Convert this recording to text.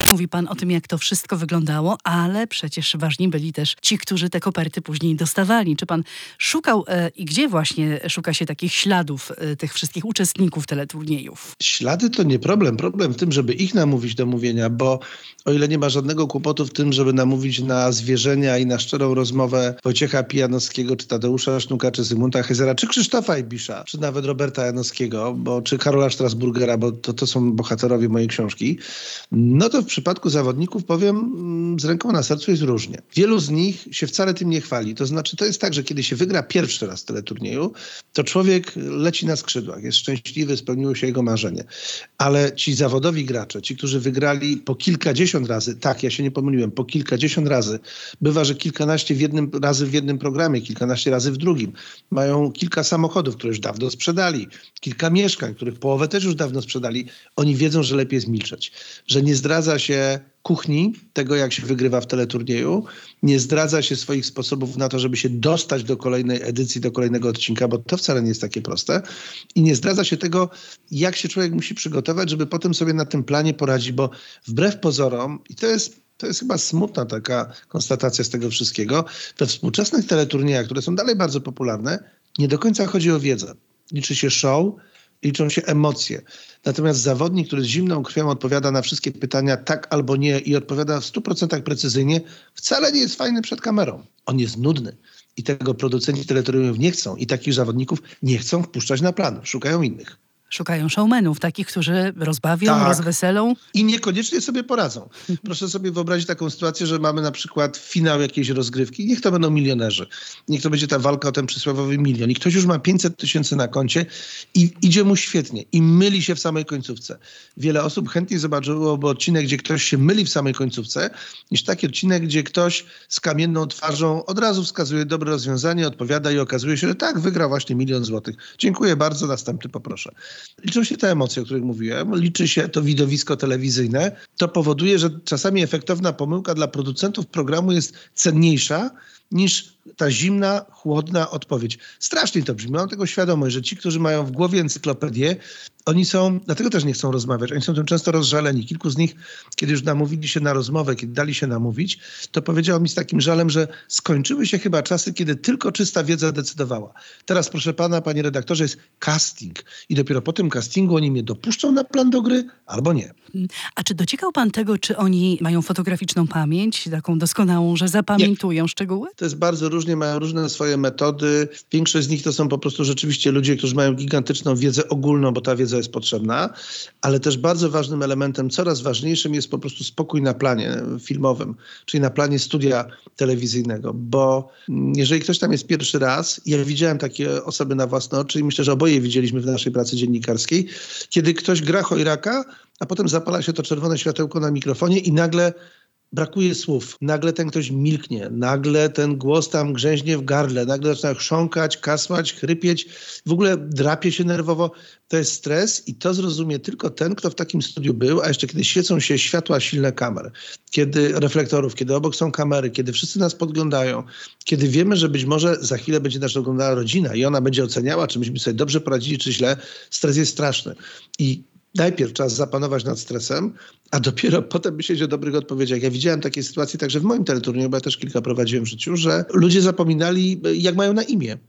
Mówi pan o tym, jak to wszystko wyglądało, ale przecież ważni byli też ci, którzy te koperty później dostawali. Czy pan szukał i gdzie właśnie szuka się takich śladów tych wszystkich uczestników teleturniejów? Ślady to nie problem. Problem w tym, żeby ich namówić do mówienia, bo o ile nie ma żadnego kłopotu w tym, żeby namówić na zwierzenia i na szczerą rozmowę Wojciecha Pijanowskiego, czy Tadeusza Sznuka, czy Zygmunta Heysera, czy Krzysztofa Ibisza, czy nawet Roberta Janowskiego, czy Karola Strasburgera, bo to są bohaterowie mojej książki, no to w przypadku zawodników powiem, z ręką na sercu jest różnie. Wielu z nich się wcale tym nie chwali. To znaczy, to jest tak, że kiedy się wygra pierwszy raz teleturnieju, to człowiek leci na skrzydłach, jest szczęśliwy, spełniło się jego marzenie. Ale ci zawodowi gracze, ci, którzy wygrali po kilkadziesiąt razy, tak, ja się nie pomyliłem, po kilkadziesiąt razy, bywa, że kilkanaście razy w jednym programie, kilkanaście razy w drugim, mają kilka samochodów, które już dawno sprzedali, kilka mieszkań, których połowę też już dawno sprzedali, oni wiedzą, że lepiej jest milczeć, że nie zdradza się kuchni, tego jak się wygrywa w teleturnieju, nie zdradza się swoich sposobów na to, żeby się dostać do kolejnej edycji, do kolejnego odcinka, bo to wcale nie jest takie proste i nie zdradza się tego, jak się człowiek musi przygotować, żeby potem sobie na tym planie poradzić, bo wbrew pozorom, i to jest chyba smutna taka konstatacja z tego wszystkiego, we współczesnych teleturniejach, które są dalej bardzo popularne, nie do końca chodzi o wiedzę. Liczy się show, liczą się emocje. Natomiast zawodnik, który z zimną krwią odpowiada na wszystkie pytania tak albo nie i odpowiada w 100% precyzyjnie, wcale nie jest fajny przed kamerą. On jest nudny. I tego producenci teleturniejów nie chcą. I takich zawodników nie chcą wpuszczać na plan. Szukają innych. Szukają showmenów, takich, którzy rozbawią, rozweselą. I niekoniecznie sobie poradzą. Proszę sobie wyobrazić taką sytuację, że mamy na przykład finał jakiejś rozgrywki. Niech to będą milionerzy. Niech to będzie ta walka o ten przysłowiowy milion. I ktoś już ma 500 000 na koncie i idzie mu świetnie. I myli się w samej końcówce. Wiele osób chętniej zobaczyłoby odcinek, gdzie ktoś się myli w samej końcówce, niż taki odcinek, gdzie ktoś z kamienną twarzą od razu wskazuje dobre rozwiązanie, odpowiada i okazuje się, że tak, wygrał właśnie 1 000 000 złotych. Dziękuję bardzo, następny poproszę. Liczą się te emocje, o których mówiłem, liczy się to widowisko telewizyjne. To powoduje, że czasami efektowna pomyłka dla producentów programu jest cenniejsza niż ta zimna, chłodna odpowiedź. Strasznie to brzmi. Mam tego świadomość, że ci, którzy mają w głowie encyklopedię, oni są, dlatego też nie chcą rozmawiać, oni są tym często rozżaleni. Kilku z nich, kiedy już namówili się na rozmowę, kiedy dali się namówić, to powiedziało mi z takim żalem, że skończyły się chyba czasy, kiedy tylko czysta wiedza decydowała. Teraz, proszę pana, panie redaktorze, jest casting i dopiero po tym castingu oni mnie dopuszczą na plan do gry albo nie. A czy dociekał pan tego, czy oni mają fotograficzną pamięć, taką doskonałą, że zapamiętują szczegóły? To jest bardzo różnie, mają różne swoje metody. Większość z nich to są po prostu rzeczywiście ludzie, którzy mają gigantyczną wiedzę ogólną, bo ta wiedza jest potrzebna, ale też bardzo ważnym elementem, coraz ważniejszym jest po prostu spokój na planie filmowym, czyli na planie studia telewizyjnego, bo jeżeli ktoś tam jest pierwszy raz, ja widziałem takie osoby na własne oczy i myślę, że oboje widzieliśmy w naszej pracy dziennikarskiej, kiedy ktoś gra chojraka, a potem zapala się to czerwone światełko na mikrofonie i nagle brakuje słów. Nagle ten ktoś milknie, nagle ten głos tam grzęźnie w gardle, nagle zaczyna chrząkać, kasłać, chrypieć, w ogóle drapie się nerwowo. To jest stres i to zrozumie tylko ten, kto w takim studiu był, a jeszcze kiedy świecą się światła silne kamer, kiedy reflektorów, kiedy obok są kamery, kiedy wszyscy nas podglądają, kiedy wiemy, że być może za chwilę będzie nas oglądała rodzina i ona będzie oceniała, czy myśmy sobie dobrze poradzili, czy źle. Stres jest straszny. I najpierw trzeba zapanować nad stresem, a dopiero potem myśleć o dobrych odpowiedziach. Ja widziałem takie sytuacje także w moim teleturnieju, bo ja też kilka prowadziłem w życiu, że ludzie zapominali, jak mają na imię.